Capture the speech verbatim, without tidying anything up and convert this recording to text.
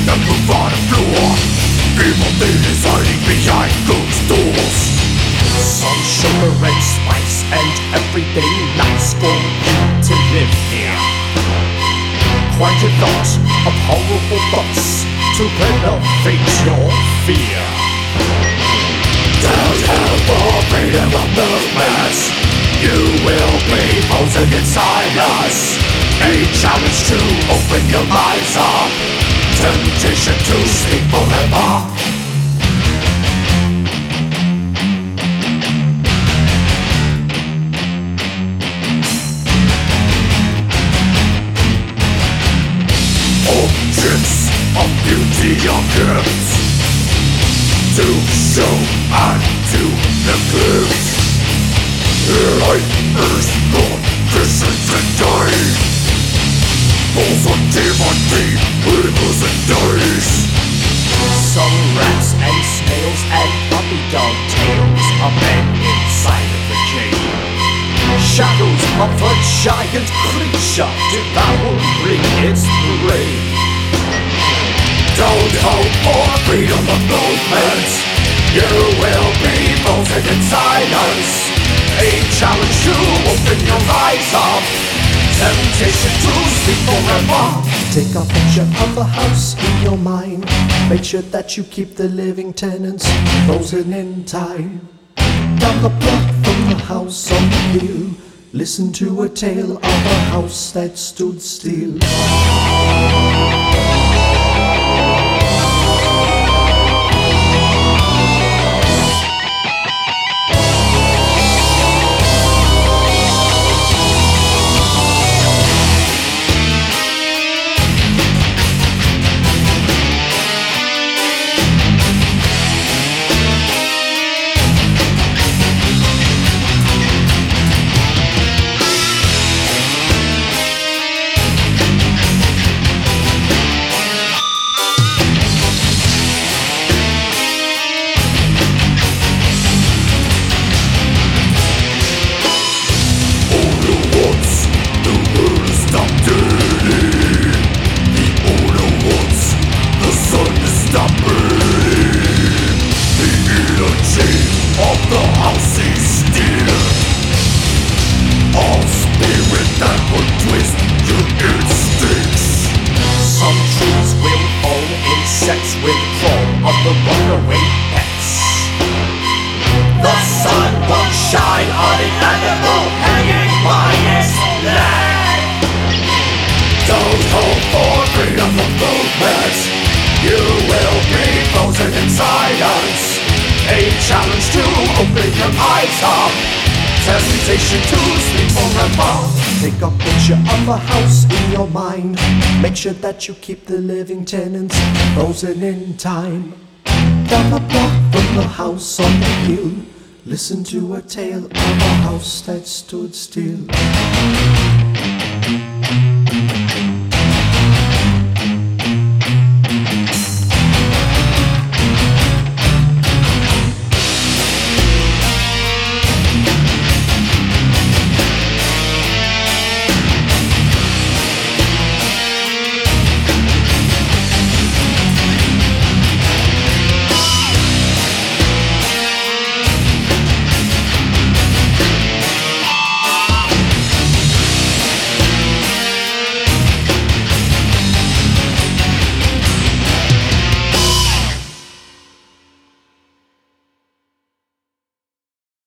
and move on the floor. Evil things hiding behind closed doors. Some sugar and spice and everything nice for you to live here. Quite a lot of horrible thoughts to renovate your fear. Don't have for freedom of movement. You will be frozen in silence. A challenge to open your eyes up. Temptation to sleep forever. Objects of beauty are kept to show and to neglect. Life is not visions and die. Falls on demon rivers and days. Some rats and snails and puppy dog tails are men inside of the cave. Shadows of a giant creature devouring its prey. Don't hope for freedom of movement. You will be frozen in silence. A challenge to open your eyes up. Temptation to sleep forever. Take a picture of a house in your mind. Make sure that you keep the living tenants frozen in time. Down the block from the house on the hill, listen to a tale of a house that stood still. Insects will crawl on the runaway pets. The sun won't shine on an animal hanging by its leg. Don't hope for freedom of movement. You will be frozen in silence. A challenge to open your eyes up. Temptation to sleep forever. Take a picture of a house in your mind. Make sure that you keep the living tenants frozen in time. Down the block from the house on the hill, listen to a tale of a house that stood still.